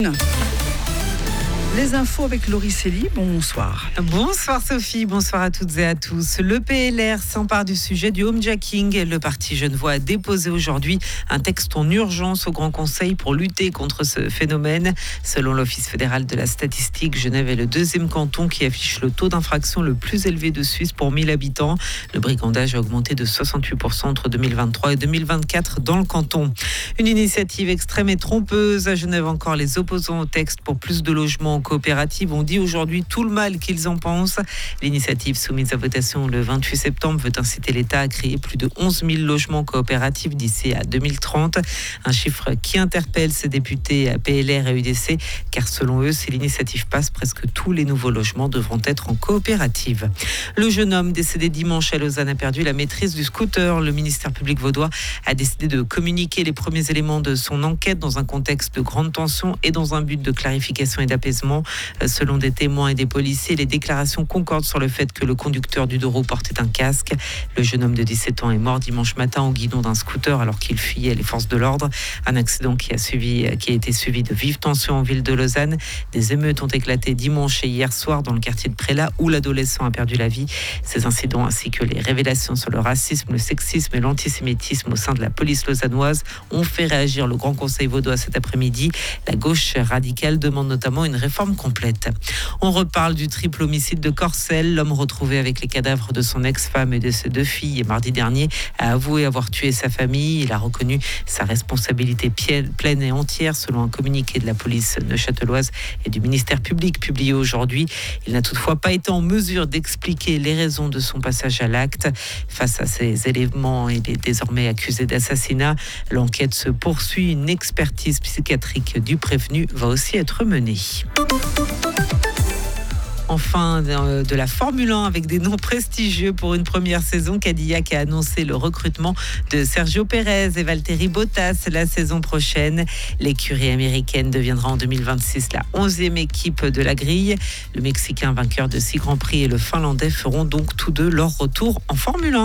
Les infos avec Laurie Célie, bonsoir. Bonsoir Sophie, bonsoir à toutes et à tous. Le PLR s'empare du sujet du homejacking. Le parti genevois a déposé aujourd'hui un texte en urgence au Grand Conseil pour lutter contre ce phénomène. Selon l'Office fédéral de la statistique, Genève est le deuxième canton qui affiche le taux d'infraction le plus élevé de Suisse pour 1000 habitants. Le brigandage a augmenté de 68% entre 2023 et 2024 dans le canton. Une initiative extrême et trompeuse. À Genève encore, les opposants au texte pour plus de logements coopératives ont dit aujourd'hui tout le mal qu'ils en pensent. L'initiative soumise à votation le 28 septembre veut inciter l'État à créer plus de 11 000 logements coopératifs d'ici à 2030. Un chiffre qui interpelle ces députés à PLR et UDC, car selon eux, si l'initiative passe, presque tous les nouveaux logements devront être en coopérative. Le jeune homme décédé dimanche à Lausanne a perdu la maîtrise du scooter. Le ministère public vaudois a décidé de communiquer les premiers éléments de son enquête dans un contexte de grande tension et dans un but de clarification et d'apaisement. Selon des témoins et des policiers, les déclarations concordent sur le fait que le conducteur du deux roues portait un casque. Le jeune homme de 17 ans est mort dimanche matin au guidon d'un scooter alors qu'il fuyait les forces de l'ordre. Un accident qui a été suivi de vives tensions en ville de Lausanne. Des émeutes ont éclaté dimanche et hier soir dans le quartier de Prélat où l'adolescent a perdu la vie. Ces incidents ainsi que les révélations sur le racisme, le sexisme et l'antisémitisme au sein de la police lausannoise ont fait réagir le Grand Conseil vaudois cet après-midi. La gauche radicale demande notamment une réforme complète. On reparle du triple homicide de Corcelles. L'homme retrouvé avec les cadavres de son ex-femme et de ses deux filles mardi dernier a avoué avoir tué sa famille. Il a reconnu sa responsabilité pleine et entière selon un communiqué de la police neuchâteloise et du ministère public publié aujourd'hui. Il n'a toutefois pas été en mesure d'expliquer les raisons de son passage à l'acte. Face à ces éléments, il est désormais accusé d'assassinat. L'enquête se poursuit. Une expertise psychiatrique du prévenu va aussi être menée. Enfin, de la Formule 1 avec des noms prestigieux pour une première saison. Cadillac a annoncé le recrutement de Sergio Pérez et Valtteri Bottas la saison prochaine. L'écurie américaine deviendra en 2026 la 11e équipe de la grille. Le Mexicain vainqueur de 6 Grands Prix et le Finlandais feront donc tous deux leur retour en Formule 1.